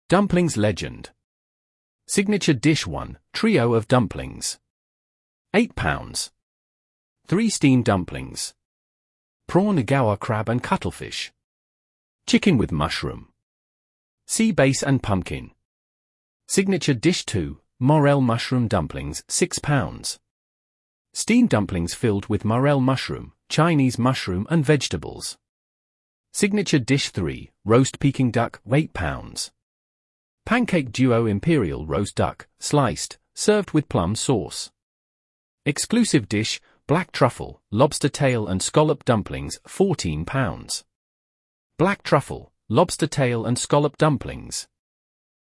Dumplings Legend. Signature Dish 1, Trio of Dumplings. £8. 3 steamed dumplings. Prawn Nagawa crab and cuttlefish. Chicken with mushroom. Sea bass and pumpkin. Signature Dish 2, Morel mushroom dumplings, £6. Steamed dumplings filled with morel mushroom, Chinese mushroom and vegetables. Signature Dish 3, Roast Peking duck, £8. Pancake Duo Imperial roast duck, sliced, served with plum sauce. Exclusive Dish, Black Truffle, lobster tail and scallop dumplings, £14. Black Truffle, lobster tail and scallop dumplings.